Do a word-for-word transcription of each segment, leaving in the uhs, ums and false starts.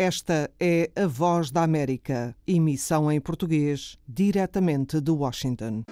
Esta é a Voz da América, emissão em português, diretamente de Washington.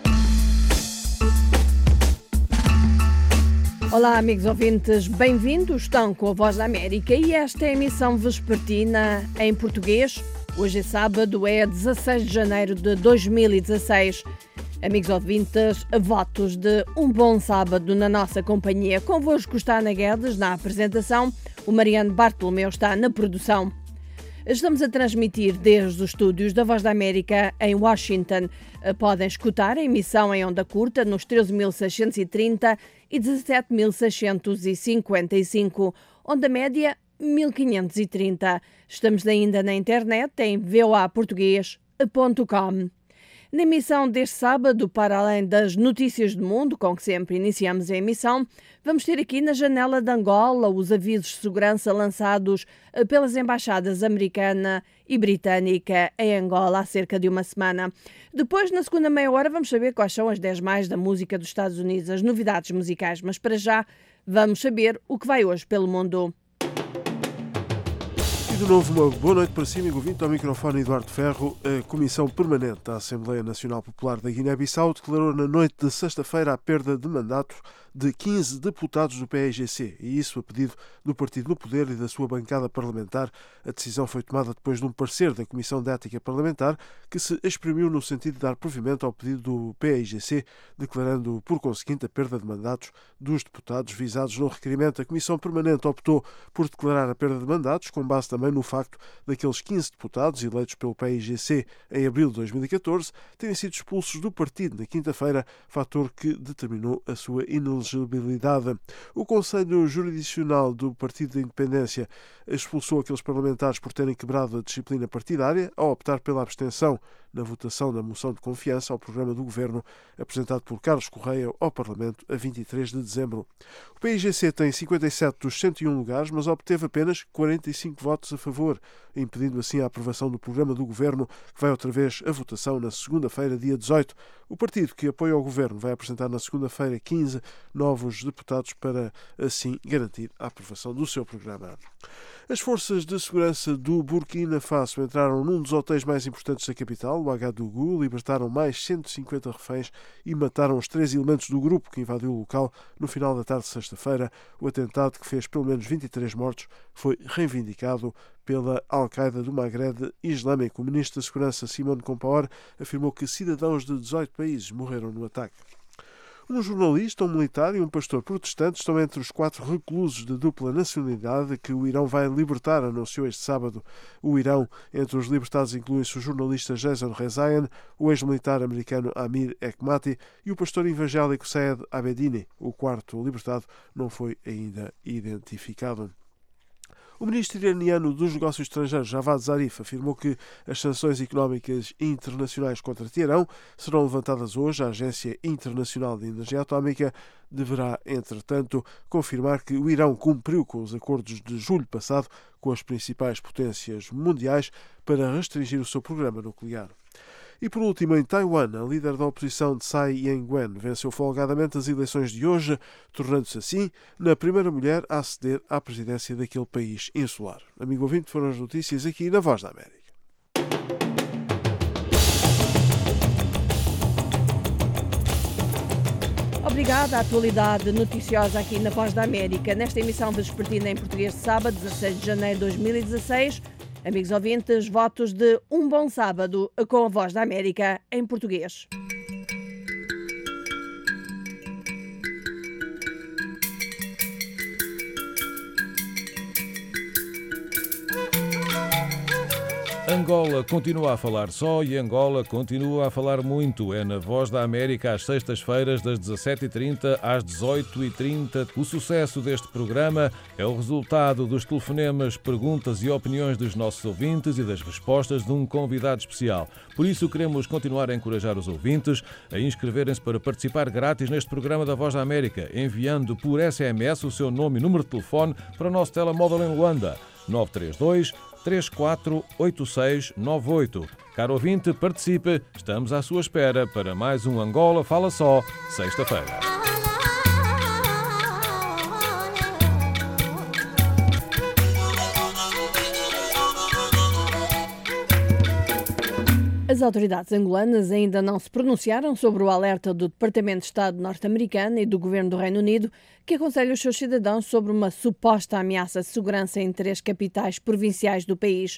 Olá, amigos ouvintes, bem-vindos. Estão com a Voz da América e esta é a emissão vespertina em português. Hoje é sábado, é dezasseis de janeiro de dois mil e dezasseis. Amigos ouvintes, votos de um bom sábado na nossa companhia. Convosco está Ana Guedes na apresentação, o Mariano Bartolomeu está na produção. Estamos a transmitir desde os estúdios da Voz da América em Washington. Podem escutar a emissão em onda curta nos treze mil seiscentos e trinta e dezassete mil seiscentos e cinquenta e cinco, onda média mil quinhentos e trinta. Estamos ainda na internet em v o a português ponto com. Na emissão deste sábado, para além das notícias do mundo, com que sempre iniciamos a emissão, vamos ter aqui na janela de Angola os avisos de segurança lançados pelas embaixadas americana e britânica em Angola há cerca de uma semana. Depois, na segunda meia hora, vamos saber quais são as dez mais da música dos Estados Unidos, as novidades musicais, mas para já vamos saber o que vai hoje pelo mundo. De novo, uma boa noite para si, amigo ouvinte, ao microfone Eduardo Ferro. A Comissão Permanente da Assembleia Nacional Popular da Guiné-Bissau declarou na noite de sexta-feira a perda de mandatos de quinze deputados do P A I G C, e isso a pedido do partido no poder e da sua bancada parlamentar. A decisão foi tomada depois de um parecer da Comissão de Ética Parlamentar que se exprimiu no sentido de dar provimento ao pedido do P A I G C, declarando por conseguinte a perda de mandatos dos deputados visados no requerimento. A Comissão Permanente optou por declarar a perda de mandatos com base também no facto daqueles quinze deputados eleitos pelo P A I G C em abril de dois mil e catorze terem sido expulsos do partido na quinta-feira, fator que determinou a sua inelegibilidade. O Conselho Jurisdicional do Partido da Independência expulsou aqueles parlamentares por terem quebrado a disciplina partidária ao optar pela abstenção na votação da moção de confiança ao programa do Governo apresentado por Carlos Correia ao Parlamento a vinte e três de dezembro. O P A I G C tem cinquenta e sete dos cento e um lugares, mas obteve apenas quarenta e cinco votos a favor, impedindo assim a aprovação do programa do Governo, que vai outra vez a votação na segunda-feira, dia dezoito. O partido que apoia o Governo vai apresentar na segunda-feira quinze novos deputados para assim garantir a aprovação do seu programa. As forças de segurança do Burkina Faso entraram num dos hotéis mais importantes da capital, o Agadougou, libertaram mais cento e cinquenta reféns e mataram os três elementos do grupo que invadiu o local no final da tarde de sexta-feira. O atentado, que fez pelo menos vinte e três mortos, foi reivindicado pela Al-Qaeda do Maghreb Islâmico. O ministro da Segurança, Simone Compaoré, afirmou que cidadãos de dezoito países morreram no ataque. Um jornalista, um militar e um pastor protestante estão entre os quatro reclusos de dupla nacionalidade que o Irão vai libertar, anunciou este sábado. O Irão, entre os libertados, incluem-se o jornalista Jason Rezaian, o ex-militar americano Amir Hekmati e o pastor evangélico Saed Abedini. O quarto libertado não foi ainda identificado. O ministro iraniano dos Negócios Estrangeiros, Javad Zarif, afirmou que as sanções económicas internacionais contra Teherão serão levantadas hoje. A Agência Internacional de Energia Atómica deverá, entretanto, confirmar que o Irão cumpriu com os acordos de julho passado com as principais potências mundiais para restringir o seu programa nuclear. E por último, em Taiwan, a líder da oposição Tsai Ing-wen venceu folgadamente as eleições de hoje, tornando-se assim na primeira mulher a aceder à presidência daquele país insular. Amigo ouvinte, foram as notícias aqui na Voz da América. Obrigada. A atualidade noticiosa aqui na Voz da América, nesta emissão vespertina em português de sábado, dezasseis de janeiro de dois mil e dezasseis. Amigos ouvintes, votos de um bom sábado com a Voz da América em português. Angola continua a falar só e Angola continua a falar muito. É na Voz da América às sextas-feiras das dezassete e trinta às dezoito e trinta. O sucesso deste programa é o resultado dos telefonemas, perguntas e opiniões dos nossos ouvintes e das respostas de um convidado especial. Por isso queremos continuar a encorajar os ouvintes a inscreverem-se para participar grátis neste programa da Voz da América, enviando por S M S o seu nome e número de telefone para o nosso telemóvel em Luanda, nove três dois, três quatro oito seis nove oito. Caro ouvinte, participe. Estamos à sua espera para mais um Angola Fala Só, sexta-feira. As autoridades angolanas ainda não se pronunciaram sobre o alerta do Departamento de Estado norte-americano e do Governo do Reino Unido, que aconselha os seus cidadãos sobre uma suposta ameaça de segurança em três capitais provinciais do país.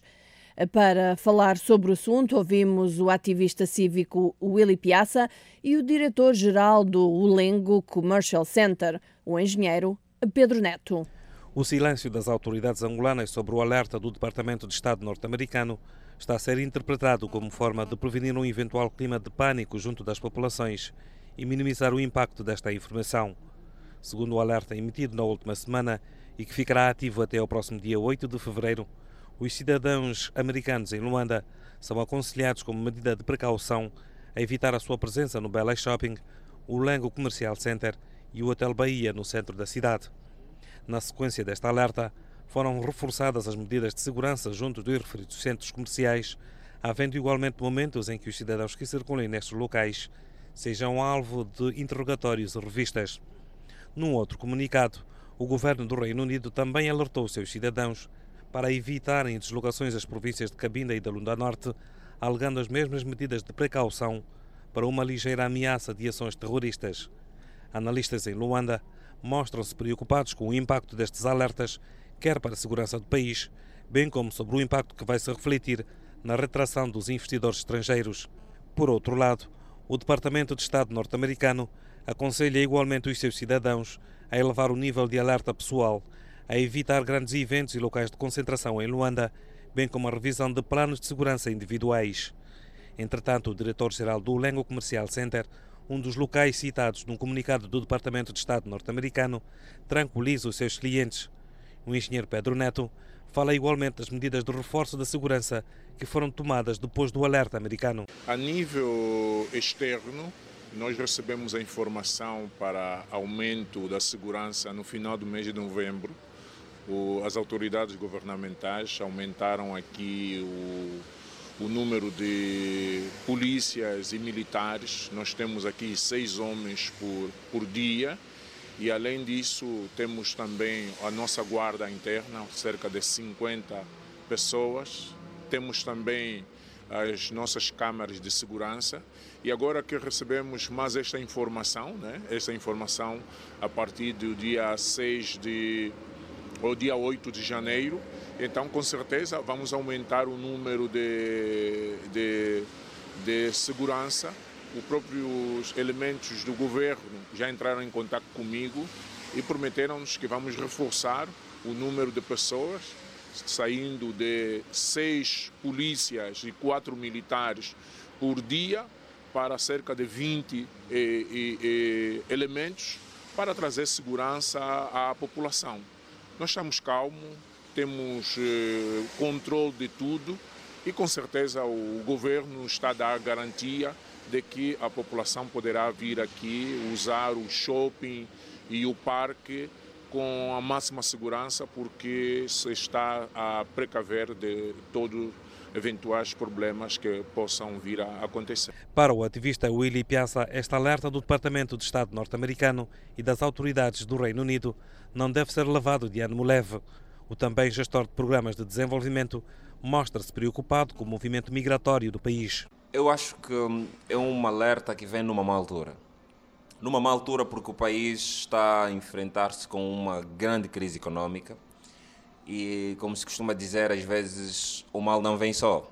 Para falar sobre o assunto, ouvimos o ativista cívico Willy Piazza e o diretor-geral do Ulengo Commercial Center, o engenheiro Pedro Neto. O silêncio das autoridades angolanas sobre o alerta do Departamento de Estado norte-americano está a ser interpretado como forma de prevenir um eventual clima de pânico junto das populações e minimizar o impacto desta informação. Segundo o alerta emitido na última semana e que ficará ativo até ao próximo dia oito de fevereiro, os cidadãos americanos em Luanda são aconselhados como medida de precaução a evitar a sua presença no Bela Shopping, o Ulengo Commercial Center e o Hotel Bahia no centro da cidade. Na sequência desta alerta, foram reforçadas as medidas de segurança junto dos referidos centros comerciais, havendo igualmente momentos em que os cidadãos que circulem nestes locais sejam alvo de interrogatórios e revistas. Num outro comunicado, o governo do Reino Unido também alertou os seus cidadãos para evitarem deslocações às províncias de Cabinda e da Lunda Norte, alegando as mesmas medidas de precaução para uma ligeira ameaça de ações terroristas. Analistas em Luanda mostram-se preocupados com o impacto destes alertas, quer para a segurança do país, bem como sobre o impacto que vai se refletir na retração dos investidores estrangeiros. Por outro lado, o Departamento de Estado norte-americano aconselha igualmente os seus cidadãos a elevar o nível de alerta pessoal, a evitar grandes eventos e locais de concentração em Luanda, bem como a revisão de planos de segurança individuais. Entretanto, o diretor-geral do Ulengo Commercial Center, um dos locais citados num comunicado do Departamento de Estado norte-americano, tranquiliza os seus clientes. O engenheiro Pedro Neto fala igualmente das medidas de reforço da segurança que foram tomadas depois do alerta americano. A nível externo, nós recebemos a informação para aumento da segurança no final do mês de novembro. As autoridades governamentais aumentaram aqui o, o número de polícias e militares. Nós temos aqui seis homens por, por dia. E, além disso, temos também a nossa guarda interna, cerca de cinquenta pessoas. Temos também as nossas câmaras de segurança. E agora que recebemos mais esta informação, né? Esta informação a partir do dia seis de, ou dia oito de janeiro, então, com certeza, vamos aumentar o número de, de, de segurança. Os próprios elementos do governo já entraram em contato comigo e prometeram-nos que vamos reforçar o número de pessoas, saindo de seis polícias e quatro militares por dia para cerca de vinte e, e, e elementos para trazer segurança à população. Nós estamos calmos, temos eh, controle de tudo e, com certeza, o governo está a dar garantia de que a população poderá vir aqui usar o shopping e o parque com a máxima segurança, porque se está a precaver de todos eventuais problemas que possam vir a acontecer. Para o ativista Willy Piazza, esta alerta do Departamento de Estado norte-americano e das autoridades do Reino Unido não deve ser levado de ânimo leve. O também gestor de programas de desenvolvimento mostra-se preocupado com o movimento migratório do país. Eu acho que é um alerta que vem numa má altura. Numa má altura porque o país está a enfrentar-se com uma grande crise econômica e, como se costuma dizer, às vezes o mal não vem só.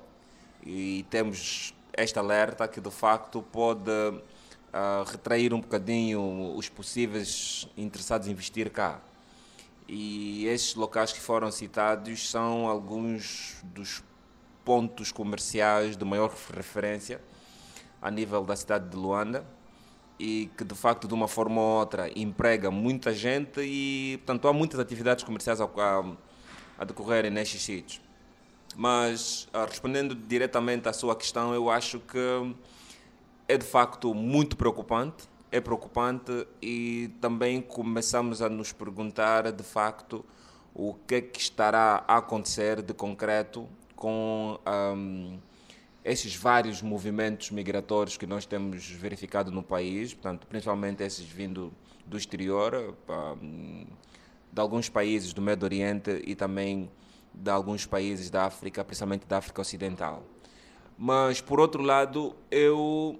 E temos este alerta que, de facto, pode uh, retrair um bocadinho os possíveis interessados em investir cá. E estes locais que foram citados são alguns dos pontos comerciais de maior referência a nível da cidade de Luanda e que, de facto, de uma forma ou outra, emprega muita gente e, portanto, há muitas atividades comerciais a, a, a decorrerem nestes sítios. Mas, respondendo diretamente à sua questão, eu acho que é, de facto, muito preocupante, é preocupante e também começamos a nos perguntar, de facto, o que é que estará a acontecer de concreto com um, esses vários movimentos migratórios que nós temos verificado no país, portanto, principalmente esses vindo do exterior, um, de alguns países do Médio Oriente e também de alguns países da África, principalmente da África Ocidental. Mas, por outro lado, eu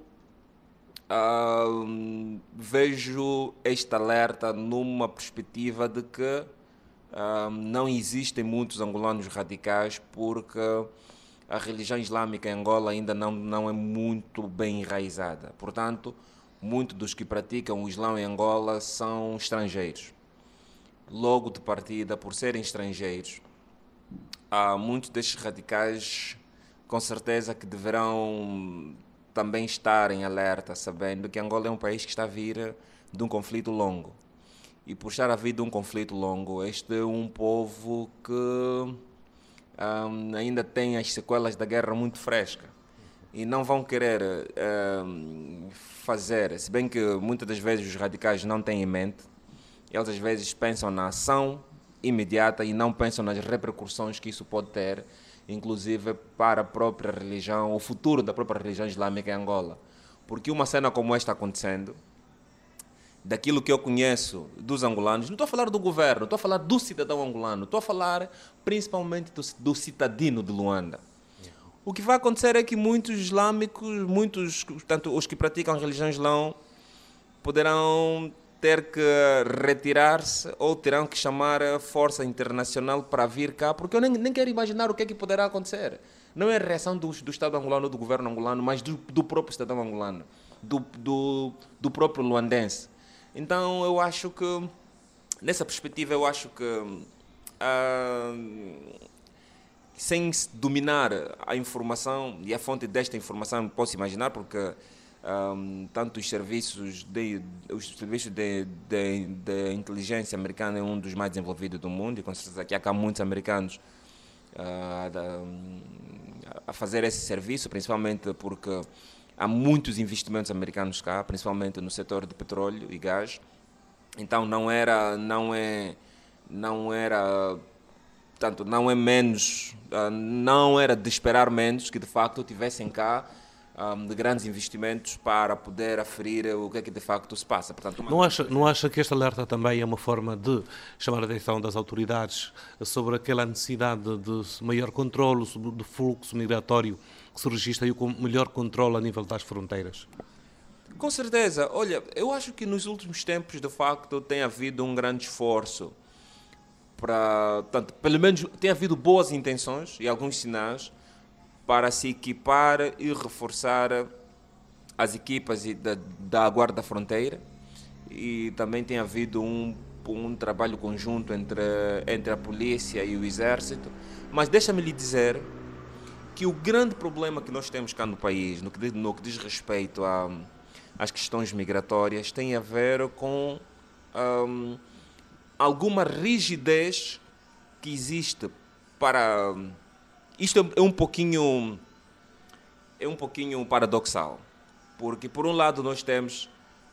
uh, vejo este alerta numa perspectiva de que uh, não existem muitos angolanos radicais, porque a religião islâmica em Angola ainda não, não é muito bem enraizada. Portanto, muitos dos que praticam o Islão em Angola são estrangeiros. Logo de partida, por serem estrangeiros, há muitos destes radicais, com certeza, que deverão também estar em alerta, sabendo que Angola é um país que está a vir de um conflito longo. E por estar a vir de um conflito longo, este é um povo que um, ainda tem as sequelas da guerra muito fresca. E não vão querer um, fazer, se bem que muitas das vezes os radicais não têm em mente, eles às vezes pensam na ação imediata e não pensam nas repercussões que isso pode ter, inclusive para a própria religião, o futuro da própria religião islâmica em Angola. Porque uma cena como esta acontecendo, daquilo que eu conheço dos angolanos, não estou a falar do governo, estou a falar do cidadão angolano, estou a falar principalmente do, do cidadino de Luanda. O que vai acontecer é que muitos islâmicos, muitos, tanto os que praticam a religião islã, poderão ter que retirar-se ou terão que chamar a força internacional para vir cá, porque eu nem, nem quero imaginar o que é que poderá acontecer. Não é a reação do, do Estado angolano, do governo angolano, mas do, do próprio cidadão angolano, do, do, do próprio luandense. Então eu acho que, nessa perspectiva, eu acho que uh, sem dominar a informação e a fonte desta informação, posso imaginar, porque Um, tanto os serviços de, os serviços de, de, de inteligência americana é um dos mais desenvolvidos do mundo, e com certeza que há muitos americanos uh, da, a fazer esse serviço, principalmente porque há muitos investimentos americanos cá, principalmente no setor de petróleo e gás. Então não era, não é, não era, tanto não é menos, uh, não era de esperar menos que de facto tivessem cá Um, de grandes investimentos para poder aferir o que é que de facto se passa. Portanto, uma... não, acha, não acha que este alerta também é uma forma de chamar a atenção das autoridades sobre aquela necessidade de maior controle do fluxo migratório que se registra e o melhor controle a nível das fronteiras? Com certeza. Olha, eu acho que nos últimos tempos, de facto, tem havido um grande esforço para, tanto, pelo menos tem havido boas intenções e alguns sinais para se equipar e reforçar as equipas da, da Guarda Fronteira, e também tem havido um, um trabalho conjunto entre, entre a polícia e o exército. Mas deixa-me lhe dizer que o grande problema que nós temos cá no país, no que diz, no que diz respeito a, às questões migratórias, tem a ver com um, alguma rigidez que existe para... Isto é um pouquinho, é um pouquinho paradoxal, porque por um lado nós temos,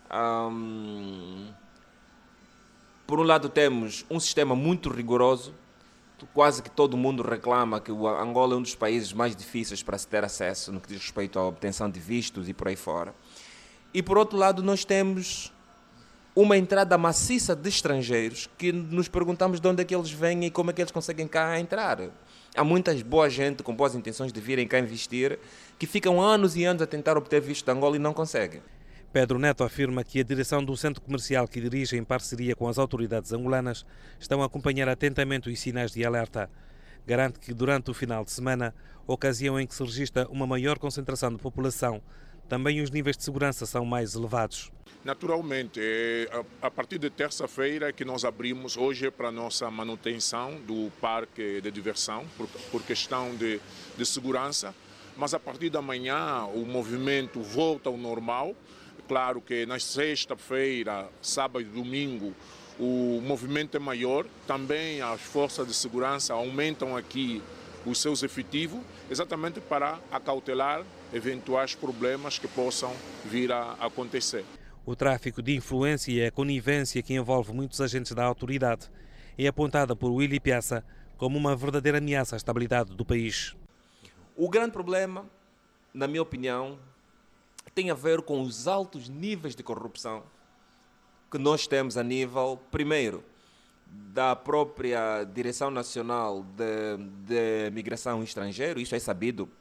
um, por um lado temos um sistema muito rigoroso, quase que todo mundo reclama que o Angola é um dos países mais difíceis para se ter acesso no que diz respeito à obtenção de vistos e por aí fora. E por outro lado nós temos uma entrada maciça de estrangeiros que nos perguntamos de onde é que eles vêm e como é que eles conseguem cá entrar. Há muita boa gente com boas intenções de virem cá investir que ficam anos e anos a tentar obter visto de Angola e não conseguem. Pedro Neto afirma que a direção do centro comercial que dirige em parceria com as autoridades angolanas estão a acompanhar atentamente os sinais de alerta. Garante que durante o final de semana, ocasião em que se registra uma maior concentração de população, também os níveis de segurança são mais elevados. Naturalmente, é a partir de terça-feira que nós abrimos hoje para a nossa manutenção do parque de diversão, por, por questão de, de segurança, mas a partir da manhã o movimento volta ao normal. Claro que na sexta-feira, sábado e domingo o movimento é maior, também as forças de segurança aumentam aqui os seus efetivos, exatamente para acautelar eventuais problemas que possam vir a acontecer. O tráfico de influência e a conivência que envolve muitos agentes da autoridade é apontada por Willy Piazza como uma verdadeira ameaça à estabilidade do país. O grande problema, na minha opinião, tem a ver com os altos níveis de corrupção que nós temos a nível, primeiro, da própria Direção Nacional de, de Migração e Estrangeiro. Isso é sabido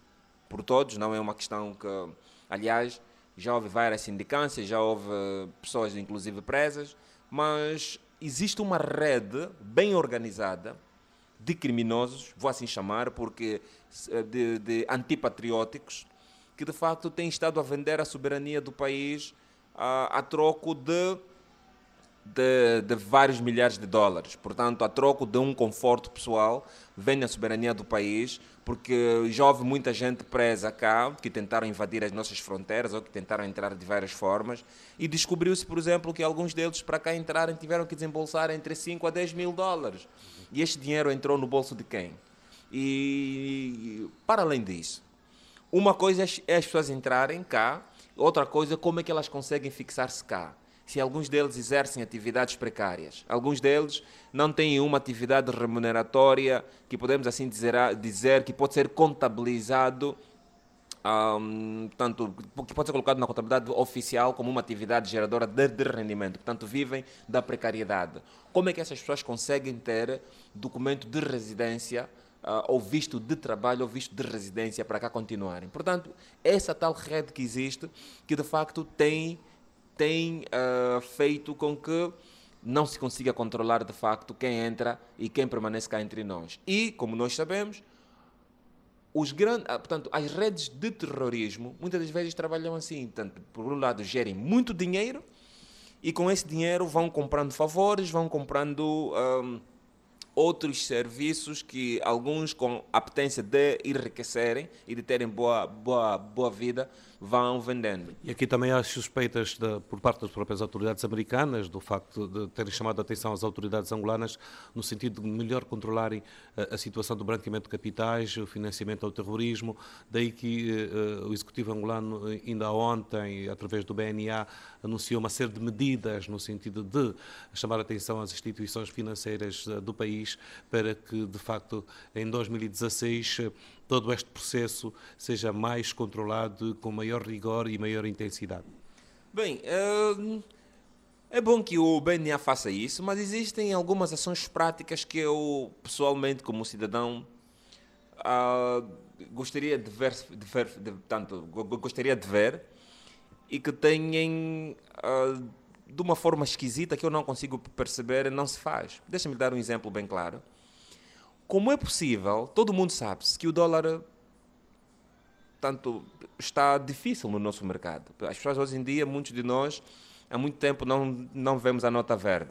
por todos, não é uma questão que, aliás, já houve várias sindicâncias, já houve pessoas inclusive presas, mas existe uma rede bem organizada de criminosos, vou assim chamar, porque de, de antipatrióticos, que de facto têm estado a vender a soberania do país a, a troco de, de, de vários milhares de dólares. Portanto, a troco de um conforto pessoal, vende a soberania do país, porque já houve muita gente presa cá, que tentaram invadir as nossas fronteiras ou que tentaram entrar de várias formas, e descobriu-se, por exemplo, que alguns deles para cá entrarem tiveram que desembolsar entre cinco a dez mil dólares. E este dinheiro entrou no bolso de quem? E, para além disso, uma coisa é as pessoas entrarem cá, outra coisa é como é que elas conseguem fixar-se cá. Se alguns deles exercem atividades precárias, alguns deles não têm uma atividade remuneratória que podemos assim dizer, dizer que pode ser contabilizado, um, tanto, que pode ser colocado na contabilidade oficial como uma atividade geradora de, de rendimento, portanto vivem da precariedade. Como é que essas pessoas conseguem ter documento de residência, Uh, ou visto de trabalho ou visto de residência para cá continuarem? Portanto, essa tal rede que existe, que de facto tem, tem uh, feito com que não se consiga controlar de facto quem entra e quem permanece cá entre nós. E, como nós sabemos, os grandes, uh, portanto, as redes de terrorismo muitas das vezes trabalham assim. Portanto, por um lado, gerem muito dinheiro e com esse dinheiro vão comprando favores, vão comprando Um, outros serviços que alguns com a apetência de enriquecerem e de terem boa, boa, boa vida vão vendendo. E aqui também há suspeitas de, por parte das próprias autoridades americanas do facto de terem chamado a atenção às autoridades angolanas no sentido de melhor controlarem a, a situação do branqueamento de capitais, o financiamento ao terrorismo, daí que uh, o Executivo angolano ainda ontem, através do B N A, anunciou uma série de medidas no sentido de chamar a atenção às instituições financeiras uh, do país para que, de facto, em dois mil e dezasseis todo este processo seja mais controlado, com maior rigor e maior intensidade. Bem, é bom que o B N A faça isso, mas existem algumas ações práticas que eu, pessoalmente, como cidadão, gostaria de ver, de ver de, tanto, gostaria de ver e que tenham, de uma forma esquisita, que eu não consigo perceber, não se faz. Deixa-me dar um exemplo bem claro. Como é possível, todo mundo sabe que o dólar tanto, está difícil no nosso mercado. As pessoas hoje em dia, muitos de nós, há muito tempo não, não vemos a nota verde.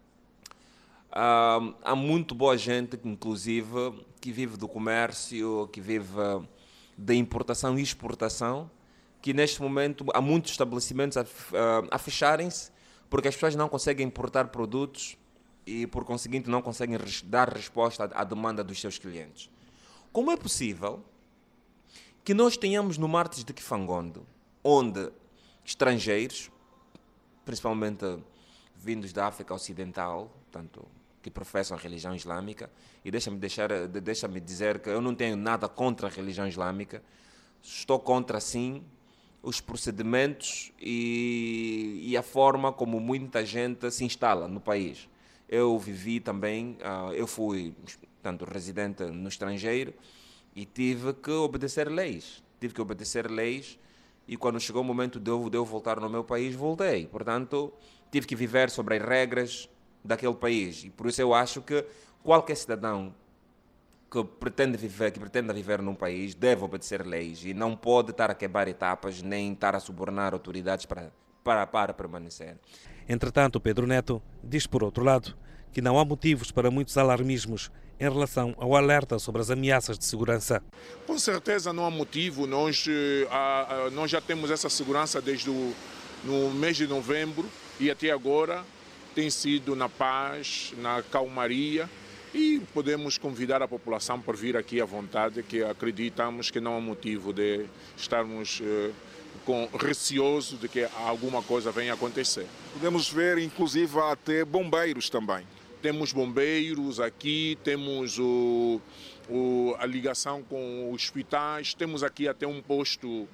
Uh, há muito boa gente, inclusive, que vive do comércio, que vive da importação e exportação, que neste momento há muitos estabelecimentos a, a, a fecharem-se porque as pessoas não conseguem importar produtos e, por conseguinte, não conseguem res- dar resposta à, à demanda dos seus clientes. Como é possível que nós tenhamos no Martes de Kifangondo, onde estrangeiros, principalmente vindos da África Ocidental, portanto, que professam a religião islâmica, e deixa-me, deixar, deixa-me dizer que eu não tenho nada contra a religião islâmica, estou contra, sim, os procedimentos e, e a forma como muita gente se instala no país. Eu vivi também, uh, eu fui, portanto, residente no estrangeiro e tive que obedecer leis. Tive que obedecer leis e quando chegou o momento de eu, de eu voltar no meu país, voltei. Portanto, tive que viver sobre as regras daquele país. E por isso eu acho que qualquer cidadão que pretende viver, que pretenda viver num país deve obedecer leis e não pode estar a quebrar etapas nem estar a subornar autoridades para, para, para permanecer. Entretanto, Pedro Neto diz, por outro lado, que não há motivos para muitos alarmismos em relação ao alerta sobre as ameaças de segurança. Com certeza não há motivo, nós, nós já temos essa segurança desde o no mês de novembro e até agora tem sido na paz, na calmaria e podemos convidar a população para vir aqui à vontade, que acreditamos que não há motivo de estarmos com receoso de que alguma coisa venha a acontecer. Podemos ver, inclusive, até bombeiros também. Temos bombeiros aqui, temos o, o, a ligação com os hospitais, temos aqui até um posto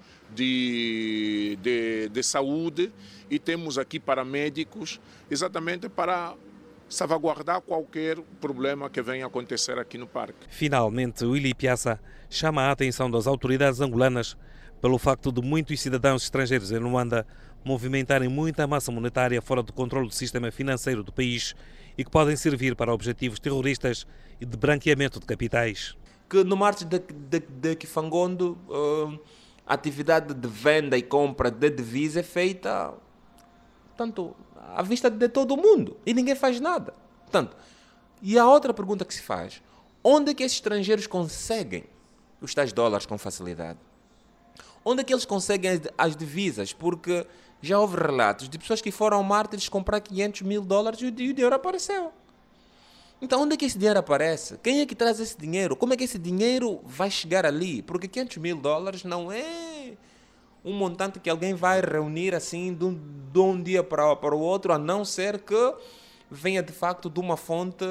de, de, de saúde e temos aqui paramédicos, exatamente para salvaguardar qualquer problema que venha a acontecer aqui no parque. Finalmente, Willy Piazza chama a atenção das autoridades angolanas pelo facto de muitos cidadãos estrangeiros em Luanda movimentarem muita massa monetária fora do controle do sistema financeiro do país e que podem servir para objetivos terroristas e de branqueamento de capitais. Que no Martes de, de, de Kifangondo, uh, a atividade de venda e compra de divisa é feita tanto à vista de todo o mundo e ninguém faz nada. Portanto, e a outra pergunta que se faz, onde é que esses estrangeiros conseguem os tais dólares com facilidade? Onde é que eles conseguem as, as divisas? Porque já houve relatos de pessoas que foram ao Martes comprar quinhentos mil dólares e o dinheiro apareceu. Então, onde é que esse dinheiro aparece? Quem é que traz esse dinheiro? Como é que esse dinheiro vai chegar ali? Porque quinhentos mil dólares não é um montante que alguém vai reunir assim de um, de um dia para, para o outro, a não ser que venha de facto de uma fonte.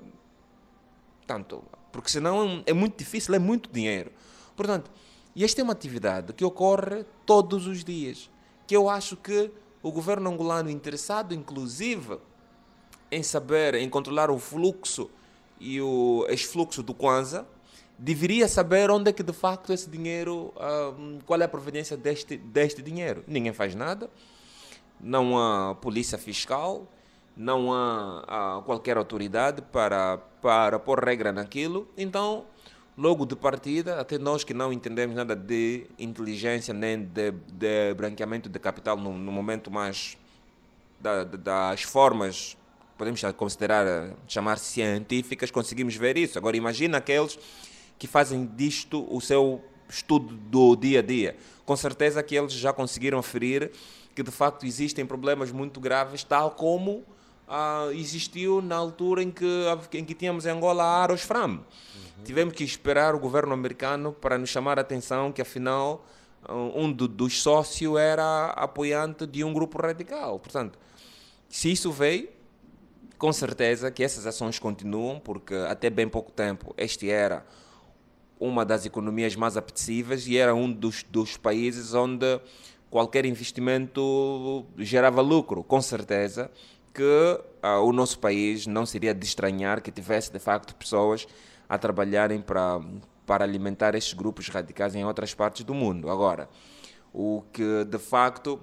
Tanto, porque senão é muito difícil, é muito dinheiro. Portanto, esta é uma atividade que ocorre todos os dias, que eu acho que o governo angolano, interessado inclusive em saber, em controlar o fluxo e o ex-fluxo do Kwanza, deveria saber onde é que de facto esse dinheiro, uh, qual é a proveniência deste, deste dinheiro. Ninguém faz nada, não há polícia fiscal, não há, há qualquer autoridade para, para pôr regra naquilo. Então, logo de partida, até nós que não entendemos nada de inteligência nem de, de branqueamento de capital no, no momento mais da, das formas, podemos considerar, chamar científicas, conseguimos ver isso. Agora imagina aqueles que fazem disto o seu estudo do dia a dia. Com certeza que eles já conseguiram aferir que de facto existem problemas muito graves, tal como ah, existiu na altura em que, em que tínhamos em Angola a Arosfram. Uhum. Tivemos que esperar o governo americano para nos chamar a atenção que afinal um do, dos sócios era apoiante de um grupo radical. Portanto, se isso veio, com certeza que essas ações continuam, porque até bem pouco tempo este era uma das economias mais apetecíveis e era um dos, dos países onde qualquer investimento gerava lucro. Com certeza que ah, o nosso país não seria de estranhar que tivesse de facto pessoas a trabalharem para, para alimentar estes grupos radicais em outras partes do mundo. Agora, o que de facto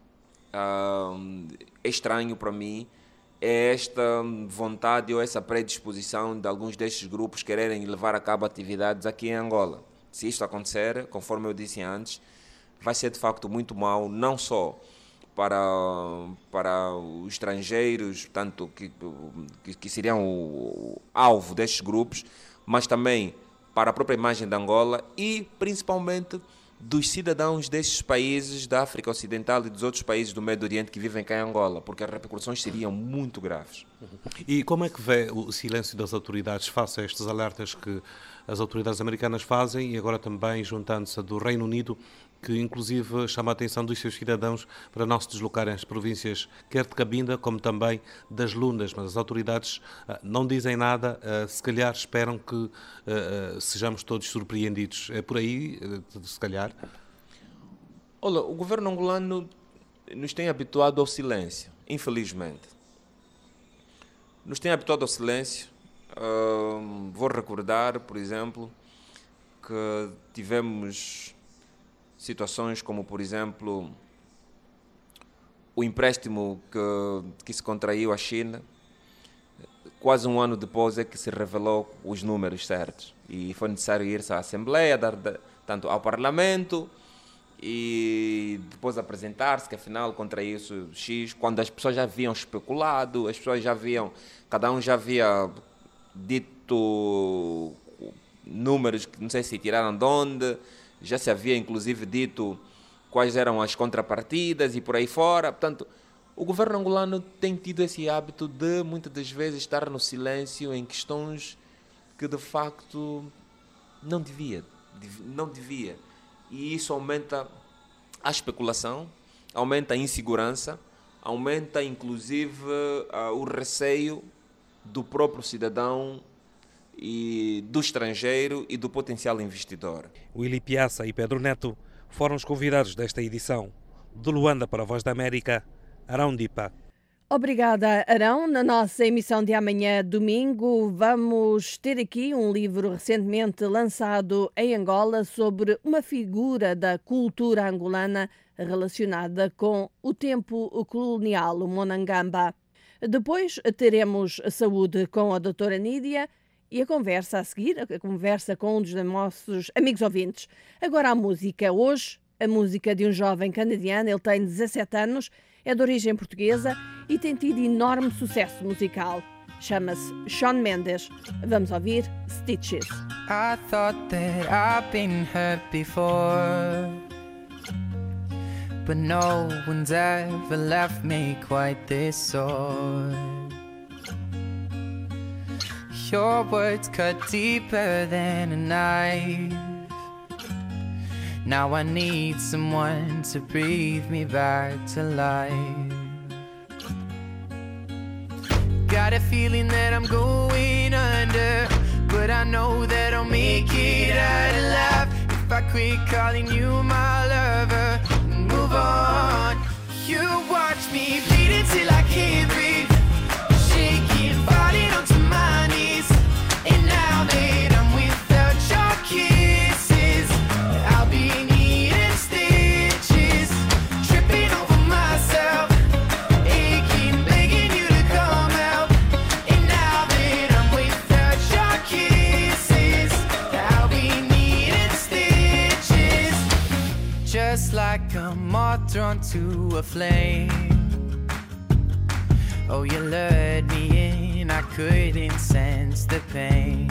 ah, é estranho para mim é esta vontade ou essa predisposição de alguns destes grupos quererem levar a cabo atividades aqui em Angola. Se isto acontecer, conforme eu disse antes, vai ser de facto muito mau, não só para, para os estrangeiros, tanto que, que, que seriam o alvo destes grupos, mas também para a própria imagem de Angola e principalmente dos cidadãos destes países da África Ocidental e dos outros países do Médio Oriente que vivem cá em Angola, porque as repercussões seriam muito graves. E como é que vê o silêncio das autoridades face a estes alertas que as autoridades americanas fazem e agora também juntando-se a do Reino Unido, que inclusive chama a atenção dos seus cidadãos para não se deslocarem às províncias quer de Cabinda como também das Lundas, mas as autoridades uh, não dizem nada, uh, se calhar esperam que uh, uh, sejamos todos surpreendidos. É por aí, uh, se calhar? Olha, o governo angolano nos tem habituado ao silêncio, infelizmente. Nos tem habituado ao silêncio. Uh, vou recordar, por exemplo, que tivemos situações como, por exemplo, o empréstimo que, que se contraiu à China. Quase um ano depois é que se revelou os números certos e foi necessário ir-se à Assembleia, dar, tanto ao Parlamento e depois apresentar-se que afinal contraiu-se X, quando as pessoas já haviam especulado, as pessoas já haviam, cada um já havia dito números que não sei se tiraram de onde, já se havia inclusive dito quais eram as contrapartidas e por aí fora. Portanto, o governo angolano tem tido esse hábito de muitas das vezes estar no silêncio em questões que de facto não devia, não devia. E isso aumenta a especulação, aumenta a insegurança, aumenta inclusive uh, o receio do próprio cidadão e do estrangeiro e do potencial investidor. Willy Piazza e Pedro Neto foram os convidados desta edição. De Luanda para a Voz da América, Arão Dipa. Obrigada, Arão. Na nossa emissão de amanhã, domingo, vamos ter aqui um livro recentemente lançado em Angola sobre uma figura da cultura angolana relacionada com o tempo colonial, o Monangamba. Depois teremos saúde com a doutora Nídia e a conversa a seguir, a conversa com um dos nossos amigos ouvintes. Agora a música. Hoje, a música de um jovem canadiano, ele tem dezassete anos, é de origem portuguesa e tem tido enorme sucesso musical. Chama-se Shawn Mendes. Vamos ouvir Stitches. I thought that I've been hurt before, but no one's ever left me quite this sore. Your words cut deeper than a knife. Now I need someone to breathe me back to life. Got a feeling that I'm going under, but I know that I'll make it out alive if I quit calling you my lover and move on. You watch me bleed until I can't breathe, shaking, falling onto my knees. And now that I'm without your kisses, I'll be needing stitches, tripping over myself, aching, begging you to come out. And now that I'm without your kisses, I'll be needing stitches, just like a moth drawn to a flame. Oh, you lured me in, I couldn't sense the pain.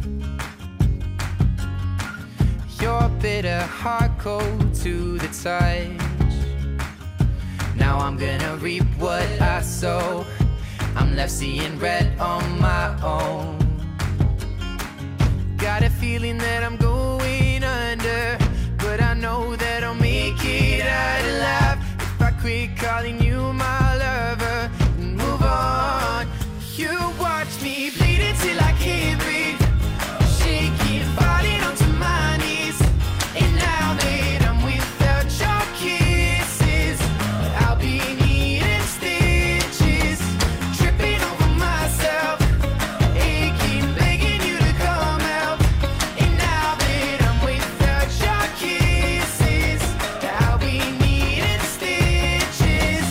Your bitter heart cold to the touch. Now I'm gonna reap what I sow. I'm left seeing red on my own. Got a feeling that I'm going under, but I know that I'll make it out alive if I quit calling you my lover and move on. You watch me bleed until I can't breathe, shaking, falling onto my knees. And now that I'm without your kisses, I'll be needing stitches, tripping over myself, aching, begging you to come out. And now that I'm without your kisses, I'll be needing stitches.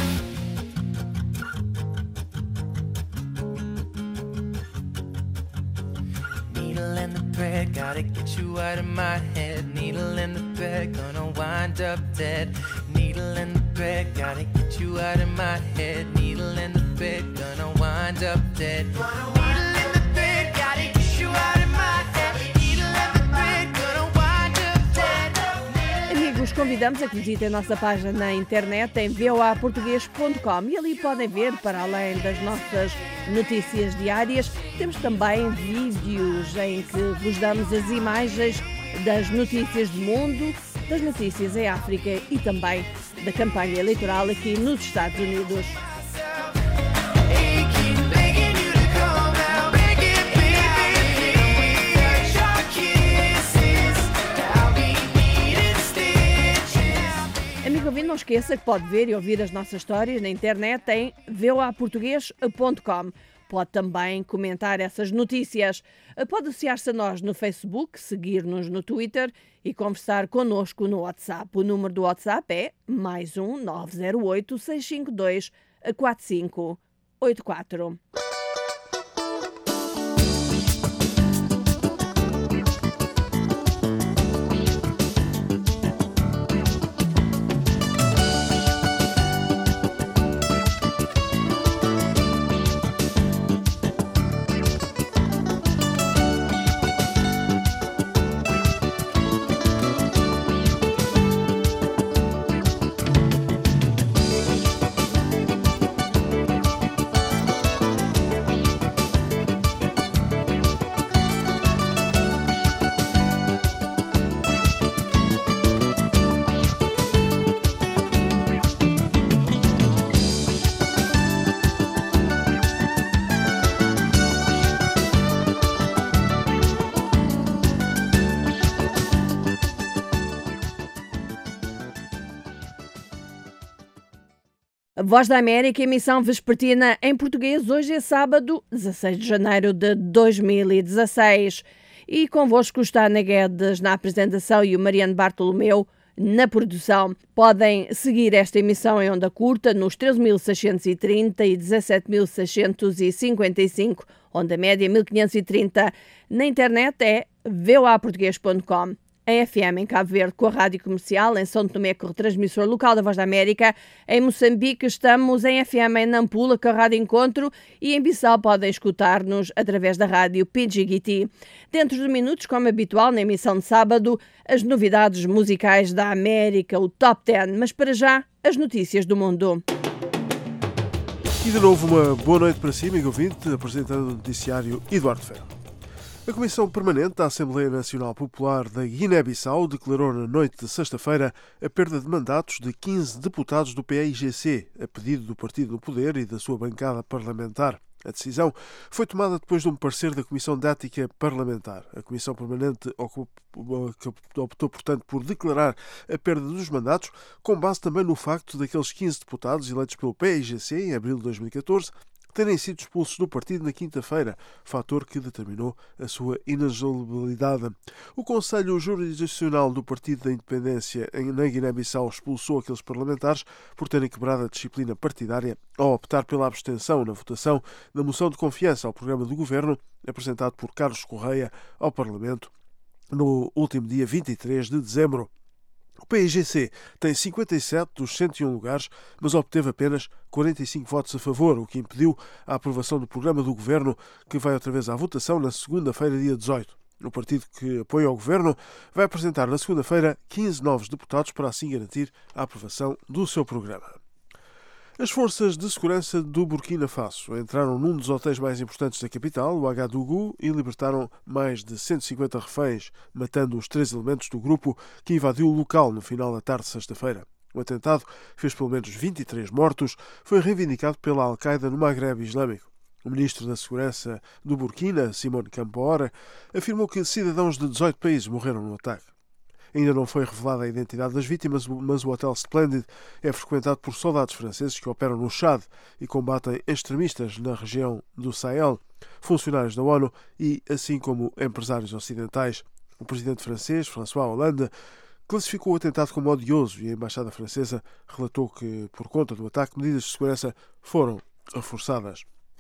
Needle in the thread, gotta get you out of my head. Needle in the thread, gonna wind up dead. Needle in the thread, gotta get you out of my head. Needle in the thread, gonna wind up dead. Needle in the thread, gotta get you out of my head. Needle in the thread, gonna wind up dead. Amigos, convidamos a que visitem a nossa página na internet em v o a português ponto com e ali podem ver, para além das nossas notícias diárias, temos também vídeos em que vos damos as imagens das notícias do mundo, das notícias em África e também da campanha eleitoral aqui nos Estados Unidos. Aching, begging you to come out. Begging, baby, your kisses, I'll be needing stitches. Amigo ouvinte, não esqueça que pode ver e ouvir as nossas histórias na internet em v o a português ponto com. Pode também comentar essas notícias. Pode associar-se a nós no Facebook, seguir-nos no Twitter e conversar connosco no WhatsApp. O número do WhatsApp é mais um nove zero oito, seis cinco dois, quatro cinco oito quatro. A Voz da América, emissão vespertina em português. Hoje é sábado, dezasseis de janeiro de dois mil e dezasseis. E convosco está Ana Guedes na apresentação e o Mariano Bartolomeu na produção. Podem seguir esta emissão em onda curta nos treze mil seiscentos e trinta e dezassete mil seiscentos e cinquenta e cinco, onda média mil quinhentos e trinta. Na internet é v o a português ponto com. Em F M em Cabo Verde com a Rádio Comercial, em São Tomé com o retransmissor local da Voz da América, em Moçambique estamos em F M em Nampula com a Rádio Encontro e em Bissau podem escutar-nos através da Rádio Pidgiguiti. Dentro de minutos, como habitual na emissão de sábado, as novidades musicais da América, o Top dez, mas para já as notícias do mundo. E de novo uma boa noite para si, amigo ouvinte, apresentando o noticiário Eduardo Ferro. A Comissão Permanente da Assembleia Nacional Popular da Guiné-Bissau declarou na noite de sexta-feira a perda de mandatos de quinze deputados do P A I G C, a pedido do partido no poder e da sua bancada parlamentar. A decisão foi tomada depois de um parecer da Comissão de Ética Parlamentar. A Comissão Permanente optou, portanto, por declarar a perda dos mandatos, com base também no facto daqueles quinze deputados eleitos pelo P A I G C em abril de dois mil e catorze terem sido expulsos do partido na quinta-feira, fator que determinou a sua inelegibilidade. O Conselho Jurisdicional do Partido da Independência na Guiné-Bissau expulsou aqueles parlamentares por terem quebrado a disciplina partidária ao optar pela abstenção na votação da moção de confiança ao programa do governo apresentado por Carlos Correia ao Parlamento no último dia vinte e três de dezembro. O P I G C tem cinquenta e sete dos cento e um lugares, mas obteve apenas quarenta e cinco votos a favor, o que impediu a aprovação do programa do governo, que vai outra vez à votação na segunda-feira, dia dezoito. O partido que apoia o governo vai apresentar na segunda-feira quinze novos deputados para assim garantir a aprovação do seu programa. As forças de segurança do Burkina Faso entraram num dos hotéis mais importantes da capital, o Agadougou, e libertaram mais de cento e cinquenta reféns, matando os três elementos do grupo que invadiu o local no final da tarde de sexta-feira. O atentado fez pelo menos vinte e três mortos, foi reivindicado pela Al-Qaeda no Maghreb Islâmico. O ministro da Segurança do Burkina, Simone Campoore, afirmou que cidadãos de dezoito países morreram no ataque. Ainda não foi revelada a identidade das vítimas, mas o Hotel Splendid é frequentado por soldados franceses que operam no Chad e combatem extremistas na região do Sahel, funcionários da ONU e assim como empresários ocidentais. O presidente francês, François Hollande, classificou o atentado como odioso e a embaixada francesa relatou que, por conta do ataque, medidas de segurança foram reforçadas.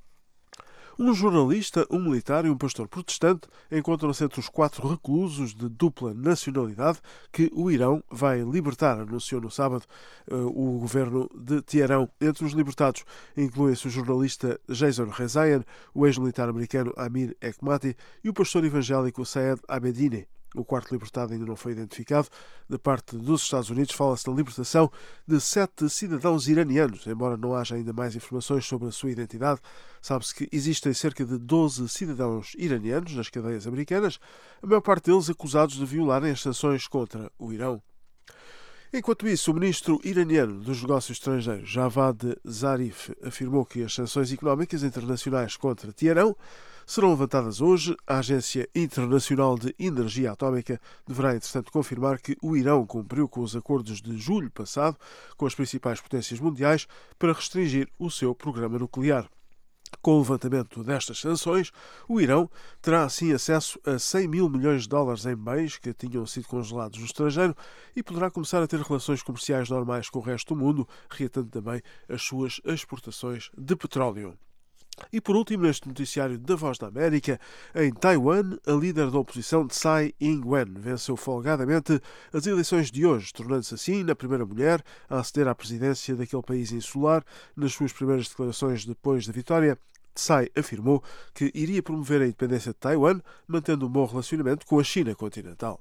Um jornalista, um militar e um pastor protestante encontram-se entre os quatro reclusos de dupla nacionalidade que o Irão vai libertar, anunciou no sábado uh, o governo de Teherão. Entre os libertados incluem-se o jornalista Jason Rezaian, o ex-militar americano Amir Hekmati e o pastor evangélico Saed Abedine. O quarto libertado ainda não foi identificado. Da parte dos Estados Unidos fala-se da libertação de sete cidadãos iranianos, embora não haja ainda mais informações sobre a sua identidade. Sabe-se que existem cerca de doze cidadãos iranianos nas cadeias americanas, a maior parte deles acusados de violarem as sanções contra o Irão. Enquanto isso, o ministro iraniano dos Negócios Estrangeiros, Javad Zarif, afirmou que as sanções económicas internacionais contra Teherão serão levantadas hoje. A Agência Internacional de Energia Atómica deverá, entretanto, confirmar que o Irão cumpriu com os acordos de julho passado com as principais potências mundiais para restringir o seu programa nuclear. Com o levantamento destas sanções, o Irão terá assim acesso a cem mil milhões de dólares em bens que tinham sido congelados no estrangeiro e poderá começar a ter relações comerciais normais com o resto do mundo, reatando também as suas exportações de petróleo. E por último, neste noticiário da Voz da América, em Taiwan, a líder da oposição Tsai Ing-wen venceu folgadamente as eleições de hoje, tornando-se assim a primeira mulher a aceder à presidência daquele país insular. Nas suas primeiras declarações depois da vitória, Tsai afirmou que iria promover a independência de Taiwan, mantendo um bom relacionamento com a China continental.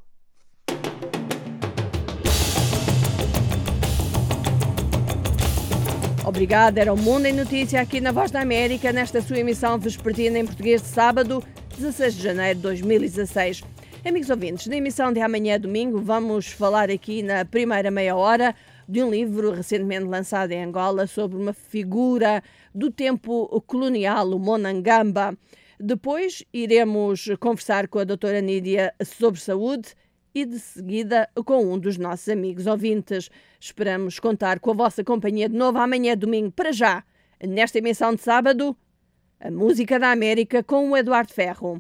Obrigada, era o Mundo em Notícia aqui na Voz da América, nesta sua emissão vespertina em português de sábado, dezasseis de janeiro de dois mil e dezasseis. Amigos ouvintes, na emissão de amanhã, domingo, vamos falar aqui na primeira meia hora de um livro recentemente lançado em Angola sobre uma figura do tempo colonial, o Monangamba. Depois iremos conversar com a doutora Nídia sobre saúde e de seguida com um dos nossos amigos ouvintes. Esperamos contar com a vossa companhia de novo amanhã, domingo. Para já, nesta emissão de sábado, a música da América com o Eduardo Ferro.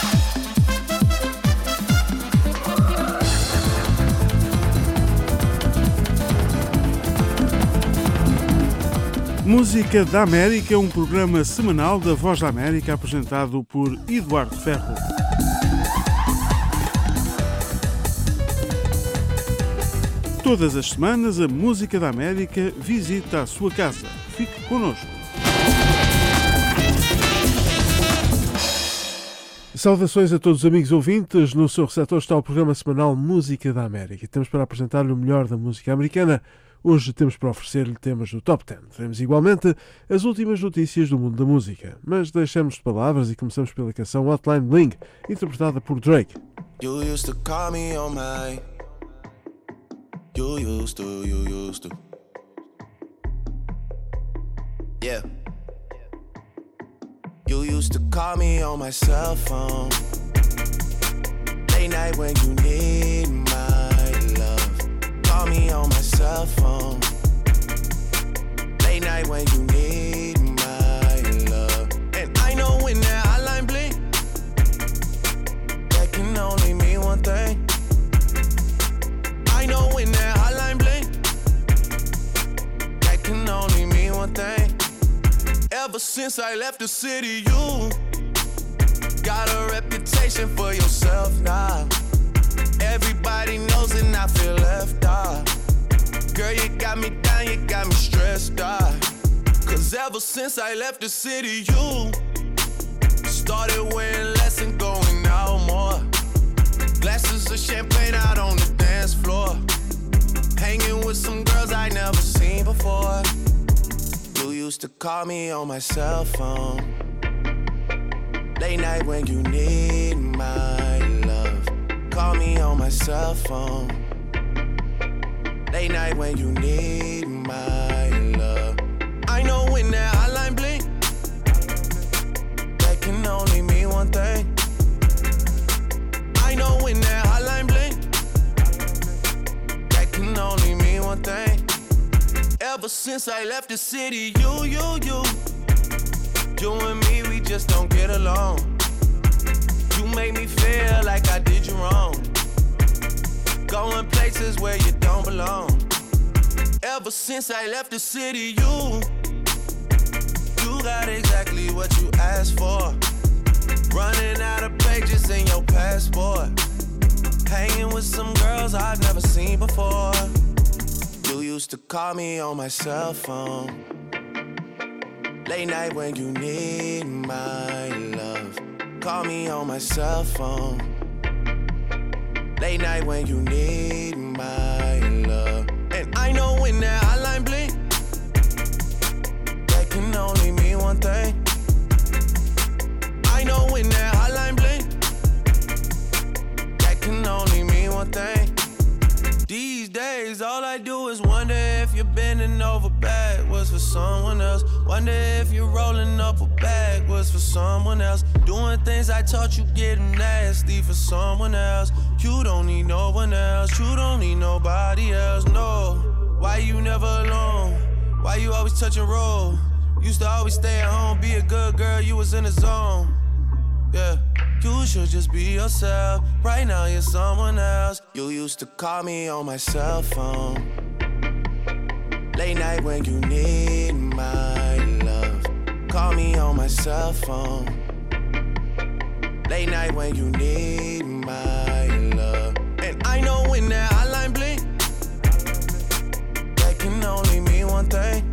Música da América é um programa semanal da Voz da América apresentado por Eduardo Ferro. Todas as semanas a Música da América visita a sua casa. Fique connosco. Saudações a todos os amigos ouvintes. No seu receptor está o programa semanal Música da América. Temos para apresentar-lhe o melhor da música americana. Hoje temos para oferecer-lhe temas do Top dez. Teremos igualmente as últimas notícias do mundo da música. Mas deixamos de palavras e começamos pela canção Hotline Bling, interpretada por Drake. You used to call me on my... You used to, you used to. Yeah. You used to call me on my cell phone. Late night when you need my love. Call me on my cell phone. Late night when you need my love. And I know when that hotline blink, that can only mean one thing. I know when that hotline blink, that can only mean one thing. Ever since I left the city, you got a reputation for yourself now. Everybody knows and I feel left out. Girl, you got me down, you got me stressed out. Cause ever since I left the city, you started wearing less and going out more. Glasses of champagne out on the dance floor. Hanging with some girls I never seen before. You used to call me on my cell phone. Late night when you need my love. Call me on my cell phone. Late night when you need my love. I know when that hotline blink, that can only mean one thing. I know when that hotline blink, that can only mean one thing. Ever since I left the city, you, you, you You and me, we just don't get along. You make me feel like I did you wrong. Going places where you don't belong. Ever since I left the city, you You got exactly what you asked for. Running out of pages in your passport. Hanging with some girls I've never seen before. You used to call me on my cell phone. Late night when you need my love. Call me on my cell phone. Late night when you need my love. And I know when that hotline blink, that can only mean one thing. I know when that hotline blink, that can only mean one thing. These days, all I do is wonder if you're bending over backwards for someone else. Wonder if you're rolling up a backwards for someone else. Doing things I taught you getting nasty for someone else. You don't need no one else. You don't need nobody else, no. Why you never alone? Why you always touch and roll? Used to always stay at home, be a good girl, you was in the zone. Yeah. You should just be yourself. Right now you're someone else. You used to call me on my cell phone. Late night when you need my love. Call me on my cell phone. Late night when you need my love. And I know when that hotline blink, that can only mean one thing.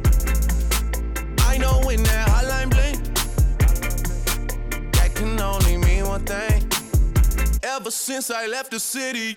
I know when that hotline blink, that can only mean one thing. Ever since I left the city.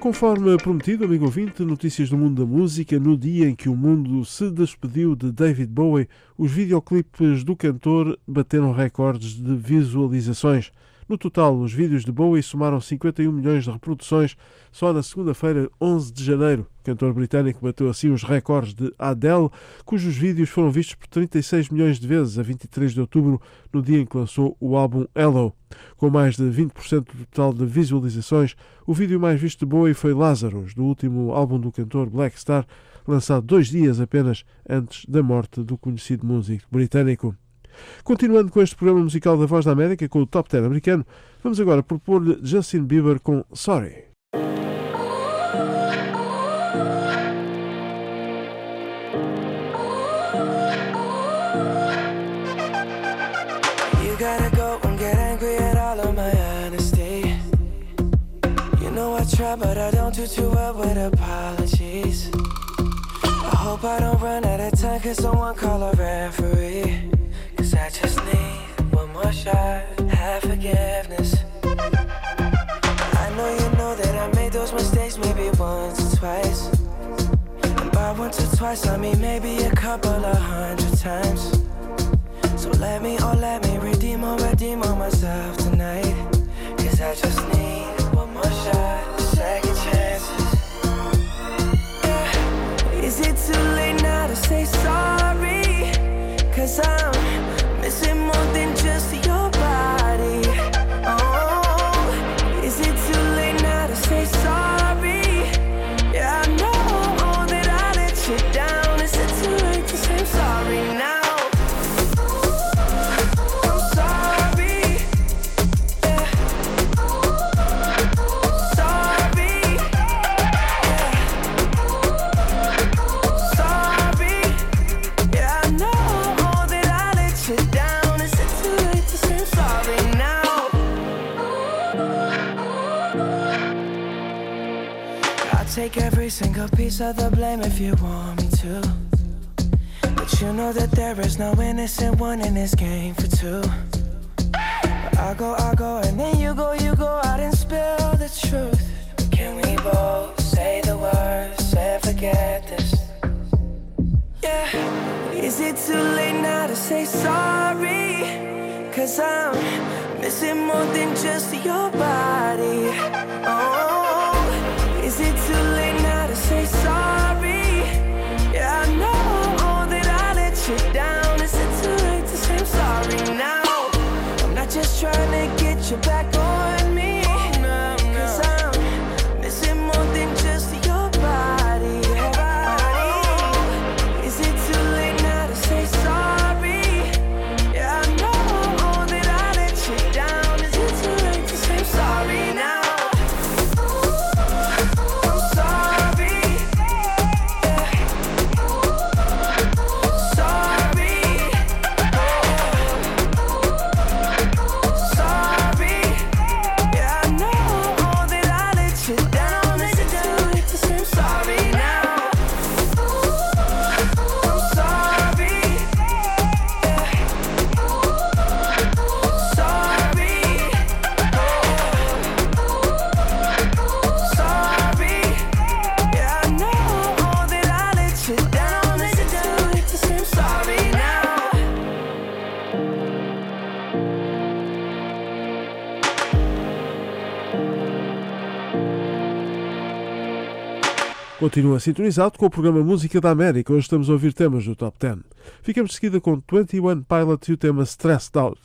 Conforme prometido, amigo ouvinte, notícias do mundo da música. No dia em que o mundo se despediu de David Bowie, os videoclipes do cantor bateram recordes de visualizações. No total, os vídeos de Bowie somaram cinquenta e um milhões de reproduções só na segunda-feira, onze de janeiro. O cantor britânico bateu assim os recordes de Adele, cujos vídeos foram vistos por trinta e seis milhões de vezes a vinte e três de outubro, no dia em que lançou o álbum Hello. Com mais de vinte por cento do total de visualizações, o vídeo mais visto de Bowie foi Lazarus, do último álbum do cantor Black Star, lançado dois dias apenas antes da morte do conhecido músico britânico. Continuando com este programa musical da Voz da América, com o Top dez americano, vamos agora propor-lhe Justin Bieber com Sorry. You gotta go and get angry at all of my honesty. You know I try, but I don't do too well with apologies. I hope I don't run out of time, cause someone call a referee. Cause I just need one more shot, have forgiveness. I know you know that I made those mistakes maybe once or twice. And by once or twice I mean maybe a couple of hundred times. So let me, oh let me redeem or redeem on myself tonight. Cause I just need one more shot, second chances. Yeah. Is it too late now to say sorry? Cause I'm missing more than just your body. Oh, is it too late now to say sorry? Yeah, I know that I let you down. Is it too late to say I'm sorry now? I'm sorry. Yeah. Sorry. Yeah. Sorry. Yeah, I know. Down. Is it too late to say I'm sorry now? I'll take every single piece of the blame if you want me to. But you know that there is no innocent one in this game for two. But I'll go, I'll go, and then you go, you go out and spill the truth. Can we both say the words and forget this? Yeah. Is it too late now to say sorry? Cause I'm missing more than just your body. Oh, is it too late now to say sorry? Yeah, I know that I let you down. Is it too late to say I'm sorry now? I'm not just trying to get you back on me. Cause I'm missing more than just your body. Continua sintonizado com o programa Música da América. Hoje estamos a ouvir temas do Top dez. Ficamos de seguida com vinte e um Pilots e o tema Stressed Out.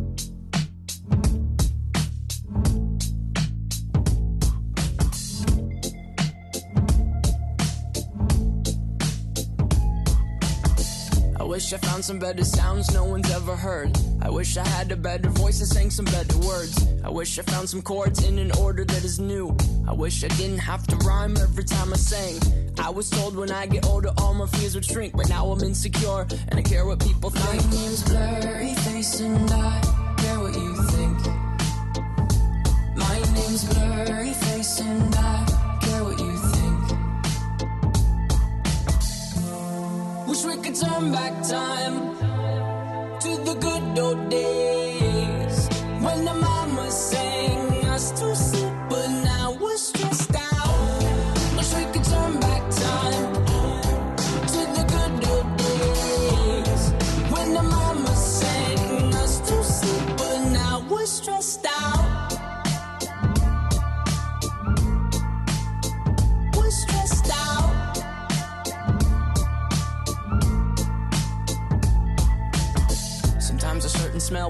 I wish I found some better sounds no one's ever heard. I wish I had a better voice and sang some better words. I wish I found some chords in an order that is new. I wish I didn't have to rhyme every time I sang. I was told when I get older all my fears would shrink, but now I'm insecure and I care what people think. My name's Blurry Face and I care what you think. My name's Blurry Face and I care what you think. Wish we could turn back time to the good old days when the mama sang us to sleep, but now we're stressed out.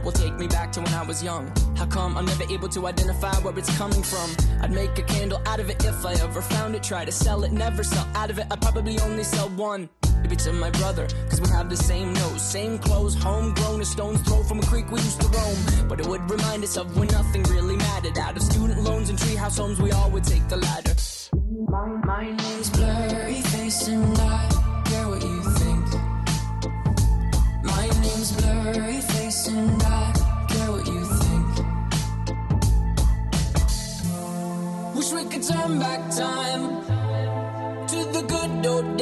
will take me back to when I was young. How come I'm never able to identify where it's coming from? I'd make a candle out of it if I ever found it. Try to sell it, never sell out of it. I'd probably only sell one. Maybe to my brother, cause we have the same nose, same clothes, homegrown, a stone's throw from a creek we used to roam. But it would remind us of when nothing really mattered. Out of student loans and treehouse homes, we all would take the ladder. My, my name's Blurry Face and I care what you think. My name's Blurry Face and I care what you think. Wish we could turn back time to the good old